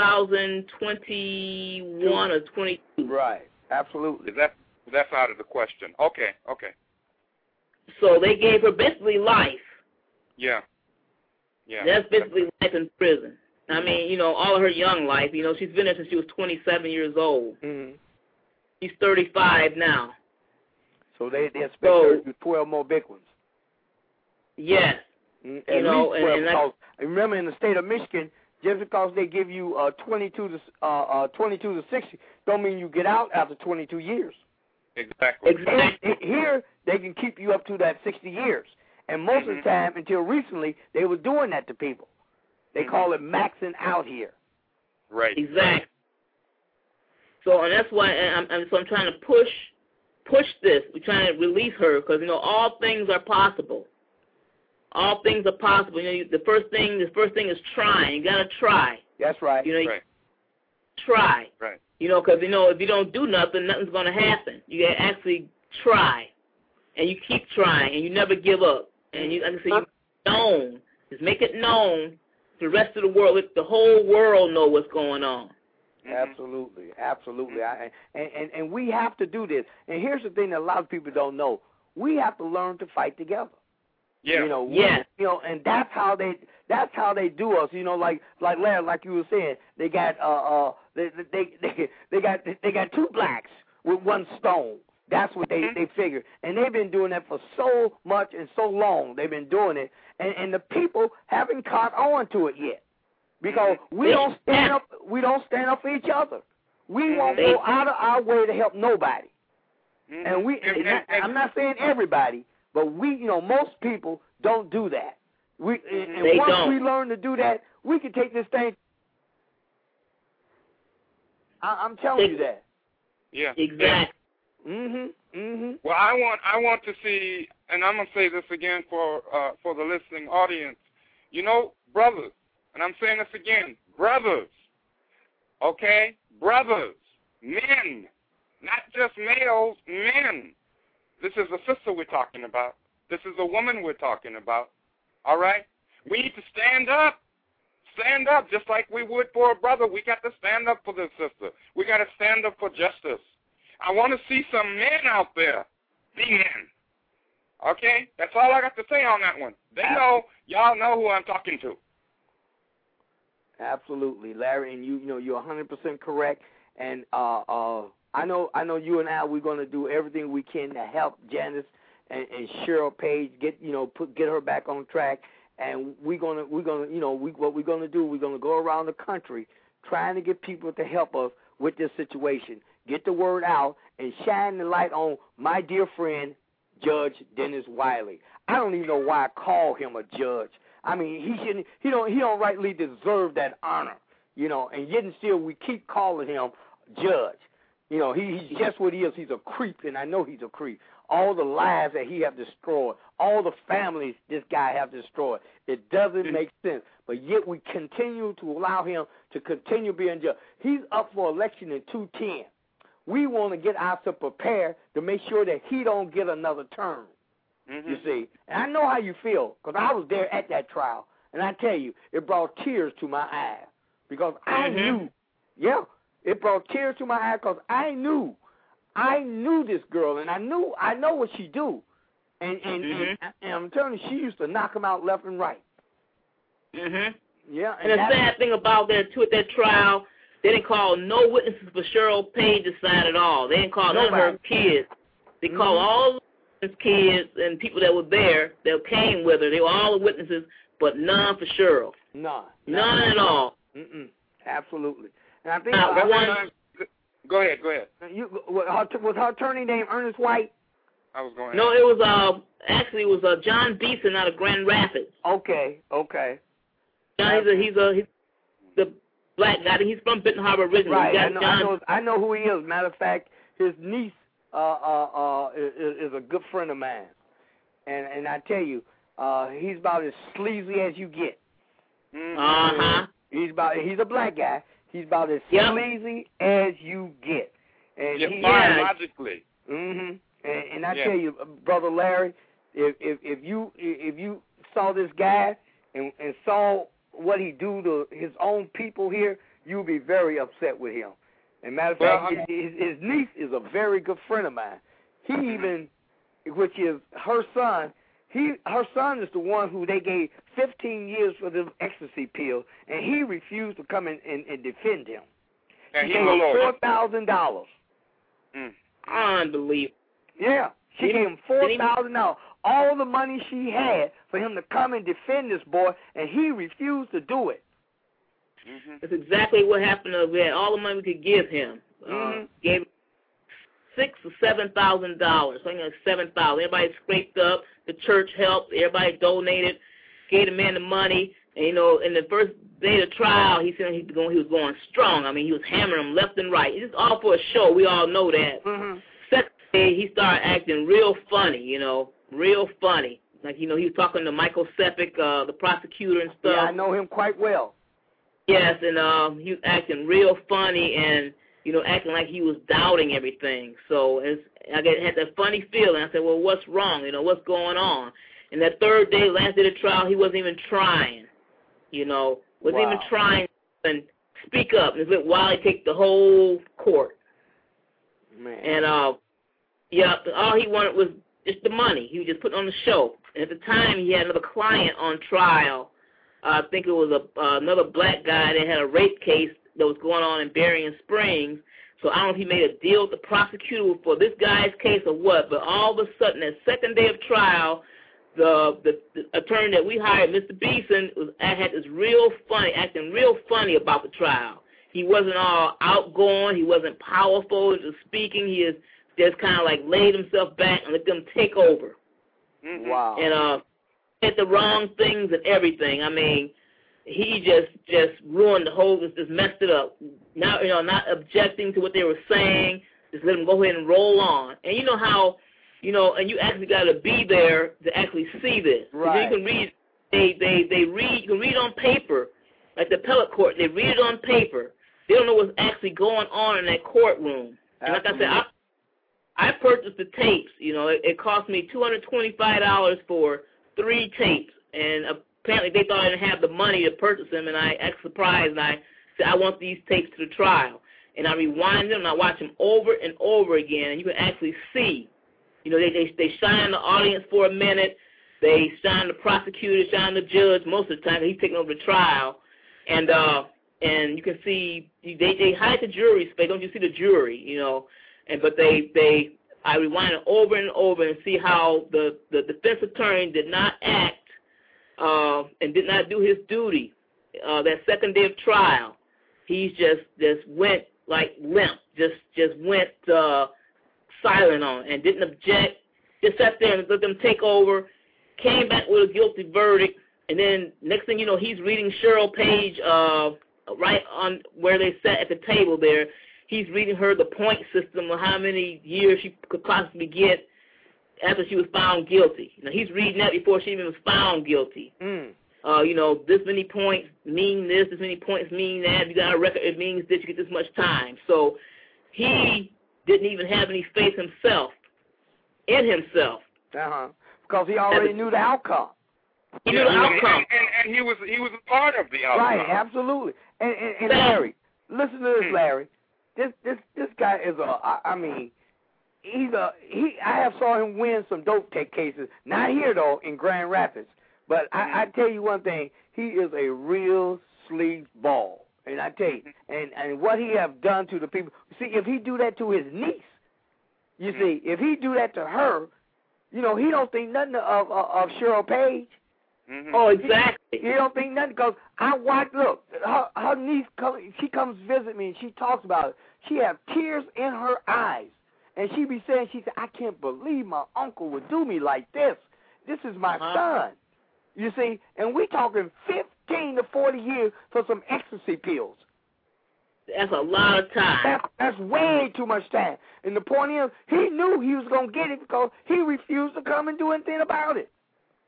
2021 or 22. Right, absolutely. That's out of the question. Okay. So they gave her basically life. Yeah. That's basically life in prison. I mean, all of her young life. She's been there since she was 27 years old. Mm-hmm. She's 35 now. So they expect her to do 12 more big ones. Yes. Because remember, in the state of Michigan, just because they give you 22 to 60, don't mean you get out after 22 years. Exactly. Here, they can keep you up to that 60 years. And most of the time, until recently, they were doing that to people. They call it maxing out here. Right. Exactly. So, and that's why I'm trying to push this. We're trying to release her because, all things are possible. All things are possible. The first thing is trying. You got to try. That's right. Right. Try. Right. Because, if you don't do nothing, nothing's going to happen. You got to actually try. And you keep trying, and you never give up. And you known. Just make it known to the rest of the world. Let the whole world know what's going on. Absolutely. And we have to do this. And here's the thing that a lot of people don't know. We have to learn to fight together. Yeah. And that's how they do us. Like Larry, like you were saying, they got they got two blacks with one stone. That's what they figure. And they've been doing that for so much and so long. They've been doing it. And the people haven't caught on to it yet. Because we don't stand up for each other. We won't go out of our way to help nobody. And I'm not saying everybody, but most people don't do that. Once we learn to do that, we can take this thing. I'm telling you that. Yeah. Exactly. Well, I want to see, and I'm gonna say this again for the listening audience. Brothers, and I'm saying this again, brothers. Okay, brothers, men. Not just males, men. This is a sister we're talking about. This is a woman we're talking about. All right? We need to stand up. Stand up just like we would for a brother. We got to stand up for this sister. We got to stand up for justice. I want to see some men out there be men. Okay? That's all I got to say on that one. They know, y'all know who I'm talking to. Absolutely, Larry, and you're 100% correct. And I know you and I, we're going to do everything we can to help Janice and Cheryl Page get her back on track. And we're gonna what we're gonna do, we're gonna go around the country trying to get people to help us with this situation, get the word out, and shine the light on my dear friend Judge Dennis Wiley. I don't even know why I call him a judge. I mean, he don't rightly deserve that honor, and yet and still we keep calling him judge. He's just what he is. He's a creep, and I know he's a creep. All the lives that he have destroyed, all the families this guy have destroyed. It doesn't make sense. But yet we continue to allow him to continue being judge. He's up for election in 2010. We want to get ourselves prepared to make sure that he don't get another term. Mm-hmm. You see, and I know how you feel because I was there at that trial, and I tell you, it brought tears to my eyes because I knew. Yeah, it brought tears to my eyes because I knew this girl, and I know what she do, and I'm telling you, she used to knock him out left and right. Mhm. Yeah, and the sad thing about that too, at that trial, they didn't call no witnesses for Cheryl Page's side at all. They didn't call none of her kids. They called all his kids and people that were there that came with her. They were all the witnesses, but none for Cheryl. None at all. Absolutely. And I think Go ahead. Was her attorney named Ernest White? I was going. No, it was actually it was John Beeson out of Grand Rapids. Okay. John, he's the black guy. He's from Benton Harbor originally. Right. I know who he is. Matter of fact, his niece is a good friend of mine, and I tell you, he's about as sleazy as you get. He's a black guy. He's about as sleazy as you get. And biologically. And I tell you, Brother Larry, if you saw this guy and saw what he do to his own people here, you'll be very upset with him. And matter of fact, his niece is a very good friend of mine. He even, which is her son, her son is the one who they gave 15 years for the ecstasy pill, and he refused to come and defend him. And he gave him $4,000. Unbelievable. Yeah, she gave him $4,000, all the money she had for him to come and defend this boy, and he refused to do it. That's exactly what happened. We had all the money we could give him. Gave him $6,000 or $7,000. Something like $7,000. Everybody scraped up. The church helped. Everybody donated. Gave the man the money. And in the first day of the trial, he said he was going strong. I mean, he was hammering him left and right. It's just all for a show. We all know that. Second day, he started acting real funny. Real funny. Like he was talking to Michael Sepik, the prosecutor and stuff. Yeah, I know him quite well. Yes, and he was acting real funny and, acting like he was doubting everything. So I had that funny feeling. I said, well, what's wrong? What's going on? And that third day, last day of the trial, he wasn't even trying. Wasn't even trying to speak up. And let Wiley take the whole court. Man. And, all he wanted was just the money. He was just putting on the show. And at the time, he had another client on trial. I think it was another black guy that had a rape case that was going on in Berrien Springs. So I don't know if he made a deal with the prosecutor for this guy's case or what, but all of a sudden, that second day of trial, the attorney that we hired, Mr. Beeson, had this acting real funny about the trial. He wasn't all outgoing. He wasn't powerful just speaking. He just kind of like laid himself back and let them take over. Wow. And did the wrong things and everything. I mean, he just ruined the whole, just messed it up. Now, not objecting to what they were saying, just let them go ahead and roll on. And you know how, and you actually got to be there to actually see this. Right. You can read, you can read on paper, like the appellate court, they read it on paper. They don't know what's actually going on in that courtroom. And like I said, I purchased the tapes. You know, it cost me $225 for 3 tapes, and apparently they thought I didn't have the money to purchase them, and I acted surprised, and I said, I want these tapes to the trial. And I rewind them, and I watch them over and over again, and you can actually see, you know, they shine the audience for a minute, they shine the prosecutor, shine the judge most of the time, he's taking over the trial, and you can see, they hide the jury space, don't you see the jury, you know, but I rewind it over and over and see how the defense attorney did not act and did not do his duty that second day of trial. He just went like limp, just went silent on it and didn't object, just sat there and let them take over, came back with a guilty verdict, and then next thing you know, he's reading Cheryl Page right on where they sat at the table there. He's reading her the point system of how many years she could possibly get after she was found guilty. Now, he's reading that before she even was found guilty. You know, this many points mean this many points mean that. If you got a record, it means that you get this much time. So he didn't even have any faith in himself. Because he already knew the outcome. He knew the outcome. And he was a part of the outcome. Right, absolutely. And Larry, listen to this, Larry. This guy is I have saw him win some dope cases. Not here though, in Grand Rapids. But I tell you one thing, he is a real sleazeball. And I tell you, and what he have done to the people. See, if he do that to his niece, you see, if he do that to her, you know, he don't think nothing of Cheryl Page. Oh, exactly. He don't think nothing because I watch. Look, her niece she comes visit me and she talks about it. She have tears in her eyes, and she be saying, she said, I can't believe my uncle would do me like this. This is my son. You see, and we talking 15 to 40 years for some ecstasy pills. That's a lot of time. That's way too much time. And the point is, he knew he was going to get it because he refused to come and do anything about it.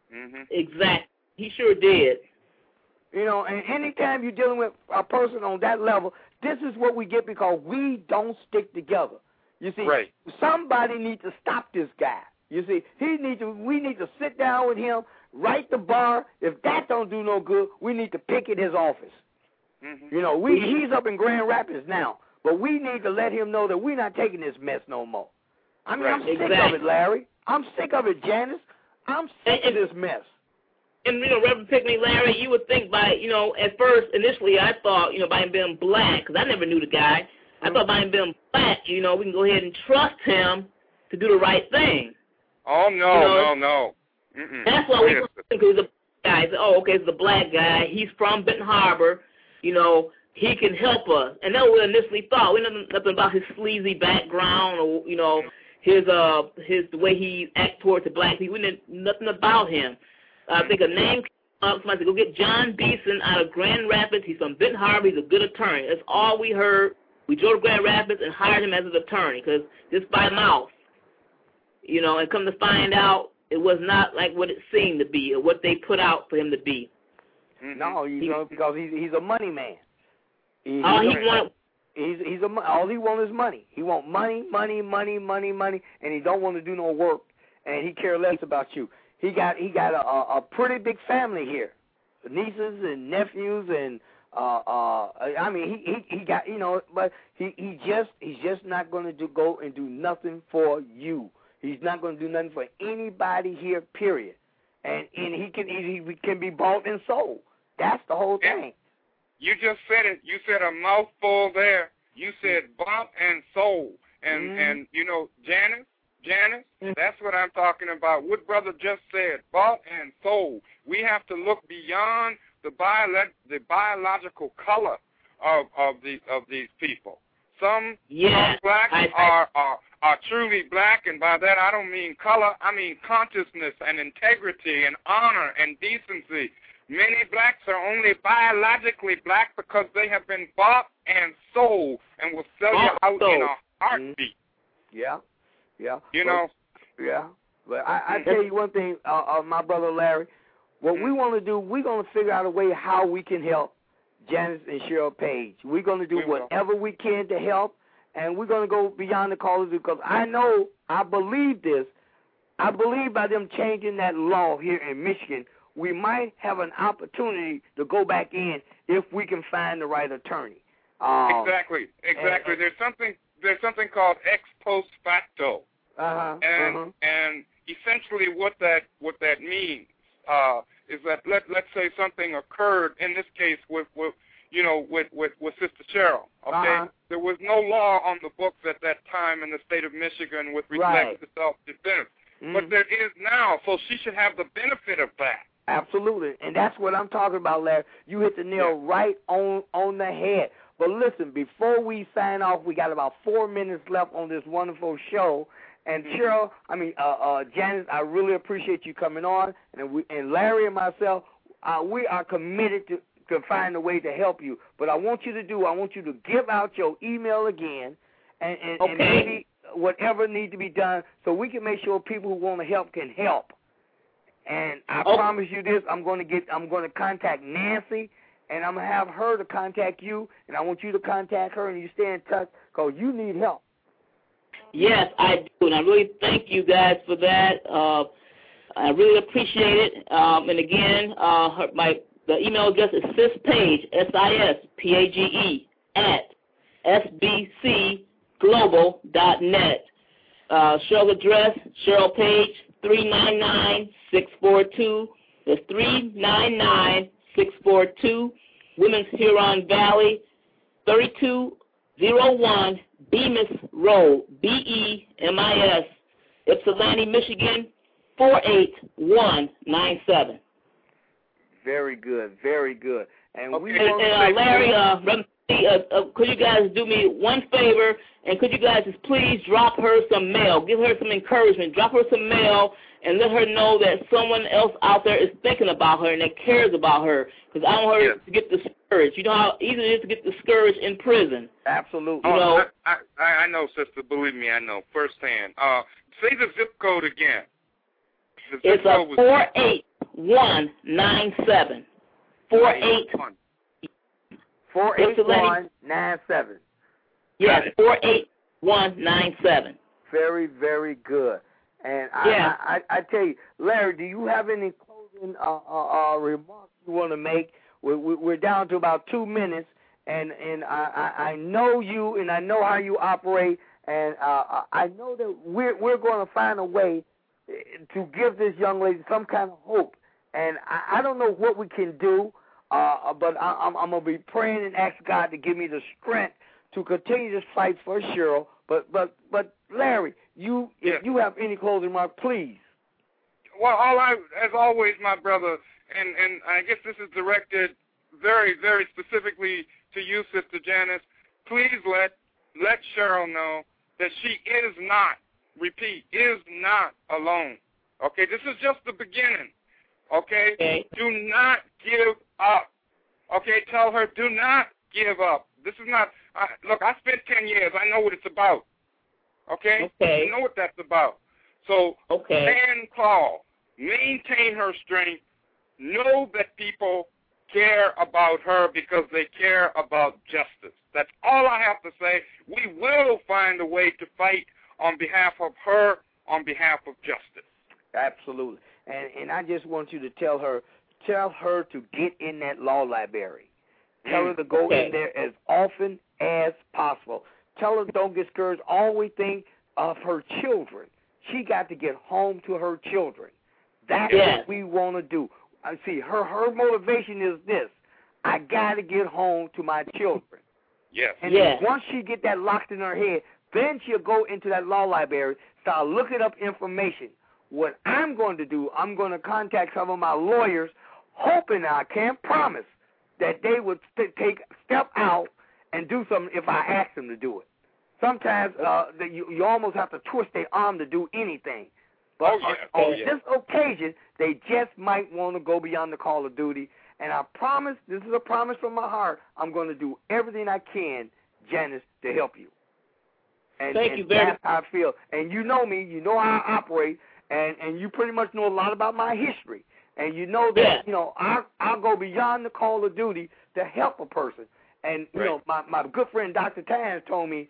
Exactly. He sure did. You know, and anytime you're dealing with a person on that level, this is what we get because we don't stick together. You see, somebody needs to stop this guy. You see, we need to sit down with him, write the bar. If that don't do no good, we need to picket his office. You know, he's up in Grand Rapids now, but we need to let him know that we're not taking this mess no more. I mean, I'm sick of it, Larry. I'm sick of it, Janice. I'm sick of this mess. And, you know, Reverend Pickney, Larry, you would think by, you know, at first, initially, I thought, you know, by him being black, because I never knew the guy, I thought by him being black, you know, we can go ahead and trust him to do the right thing. Oh, no, no. That's why we think he's a black guy. Said, oh, okay, it's a black guy. He's from Benton Harbor. You know, he can help us. And that's what we initially thought. We know nothing about his sleazy background or, you know, his the way he acts towards the black people. We knew nothing about him. I think a name came up. Somebody said, go get John Beeson out of Grand Rapids. He's from Benton Harbor. He's a good attorney. That's all we heard. We drove to Grand Rapids and hired him as an attorney because just by mouth, you know, and come to find out it was not like what it seemed to be or what they put out for him to be. No, you know, because he's a money man. All he wants is money. He want money, and he don't want to do no work, and he care less about you. He got a pretty big family here, nieces and nephews, and I mean he got, you know, but he's just not going to go and do nothing for you. He's not going to do nothing for anybody here, period. And he can be bought and sold. That's the whole thing. You just said it. You said a mouthful there. You said bought and sold. And you know, Janice, that's what I'm talking about. What brother just said, bought and sold. We have to look beyond the biological color of these people. Some blacks are truly black, and by that I don't mean color. I mean consciousness and integrity and honor and decency. Many blacks are only biologically black because they have been bought and sold and will sell you out in a heartbeat. Yeah. You know? Yeah. But I tell you one thing, my brother Larry, what we want to do, we're going to figure out a way how we can help Janice and Cheryl Page. We're going to do whatever we can to help, and we're going to go beyond the Call of Duty because I believe this. I believe by them changing that law here in Michigan, we might have an opportunity to go back in if we can find the right attorney. Exactly. There's something called ex post facto, and essentially what that means is that let's say something occurred in this case with Sister Cheryl. Okay, there was no law on the books at that time in the state of Michigan with respect to self-defense, but there is now, so she should have the benefit of that. Absolutely, and that's what I'm talking about, Larry. You hit the nail right on the head. But listen, before we sign off, we got about 4 minutes left on this wonderful show. And Cheryl, Janice, I really appreciate you coming on. And Larry and myself, we are committed to find a way to help you. But I want you to give out your email again, and maybe whatever needs to be done, so we can make sure people who want to help can help. And I promise you this: I'm going to contact Nancy, and I'm going to have her to contact you, and I want you to contact her, and you stay in touch because you need help. Yes, I do, and I really thank you guys for that. I really appreciate it. And again, the email address is sispage, SISPAGE, @sbcglobal.net. Cheryl's address, Cheryl Page, 399-642. That's 399-642. Women's Huron Valley, 3201 Bemis Road, BEMIS, Ypsilanti, Michigan, 48197. Very good, very good. And Larry, could you guys do me one favor, and could you guys just please drop her some mail, give her some encouragement, drop her some mail, and let her know that someone else out there is thinking about her and that cares about her, because I don't want her to get discouraged. You know how easy it is to get discouraged in prison. Absolutely. I know, sister. Believe me, I know firsthand. Say the zip code again. It's 48197. 48197. Yes, 48197. Very, very good. And I tell you, Larry, do you have any closing remarks you want to make? We're down to about 2 minutes, and I know you, and I know how you operate, and I know that we're going to find a way to give this young lady some kind of hope. And I don't know what we can do, but I'm going to be praying and ask God to give me the strength to continue this fight for Cheryl. But Larry, if you have any closing remarks, please. Well, as always, my brother, and I guess this is directed very, very specifically to you, Sister Janice. Please let Cheryl know that she is not, repeat, is not alone. Okay, this is just the beginning. Okay? Do not give up. Okay, tell her, do not give up. This is not, look, I spent 10 years. I know what it's about. Okay? I know what that's about. So stand tall. Maintain her strength. Know that people care about her because they care about justice. That's all I have to say. We will find a way to fight on behalf of her, on behalf of justice. Absolutely. And I just want you to tell her to get in that law library. Tell her to go in there as often as possible. Tell her don't get discouraged. Always think of her children. She got to get home to her children. That's what we want to do. See, her motivation is this: I got to get home to my children. Yes. And once she get that locked in her head, then she'll go into that law library, start looking up information. What I'm going to do, I'm going to contact some of my lawyers, hoping, I can't promise, that they would step out and do something if I ask them to do it. Sometimes you almost have to twist their arm to do anything. But on this occasion, they just might want to go beyond the call of duty. And I promise, this is a promise from my heart, I'm going to do everything I can, Janice, to help you. And Thank you very much. That's how I feel. And you know me, you know how I operate, and you pretty much know a lot about my history. And you know that, I'll go beyond the call of duty to help a person. And, you know, my good friend Dr. Tynes told me,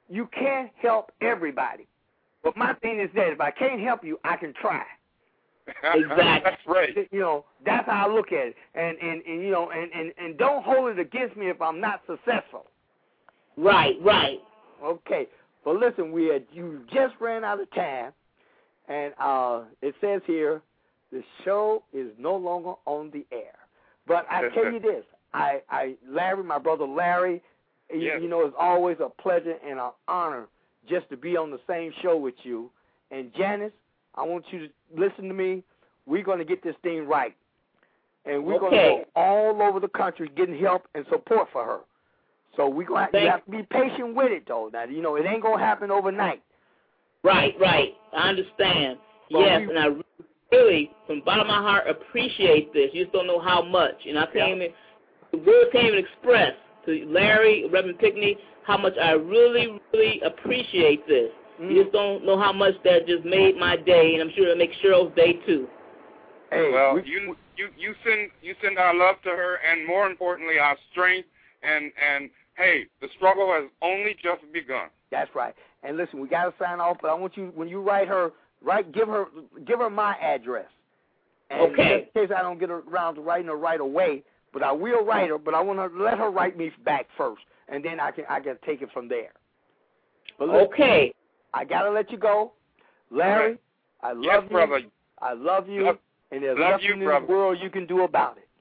you can't help everybody. But my thing is that if I can't help you, I can try. Exactly. That's right. You know, that's how I look at it. And you know, and don't hold it against me if I'm not successful. Right. Okay. But listen, you just ran out of time, and it says here the show is no longer on the air. But I tell you this, Larry, my brother Larry, yes. you know, it's always a pleasure and an honor just to be on the same show with you. And Janice, I want you to listen to me. We're going to get this thing right. And we're going to go all over the country getting help and support for her. So we're going to have to be patient with it, though. Now, you know, it ain't going to happen overnight. Right. I understand. Yes, and I really, from the bottom of my heart, appreciate this. You just don't know how much. And I the words can't even express to Larry, Reverend Pickney, how much I really, really appreciate this. You just don't know how much that just made my day, and I'm sure it'll make Cheryl's day too. Hey, well, you send our love to her, and more importantly, our strength. And hey, the struggle has only just begun. That's right. And listen, we got to sign off, but I want you, when you write her, give her my address. And okay. Just in case I don't get around to writing her right away, but I will write her. But I want to let her write me back first, and then I can take it from there. But listen, okay. I gotta let you go, Larry. Okay. I love you, brother. I love you, and there's love nothing you, in brother. the world you can do about it.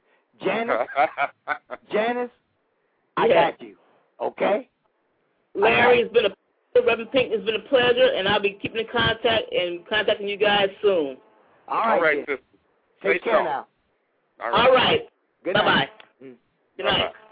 Janice, I got you. Okay. Larry, it's been a pleasure. Reverend Pink, it's been a pleasure, and I'll be keeping in contact and contacting you guys soon. All right, sister. Take care now. All right. Good night. Bye-bye. Good night. Bye-bye.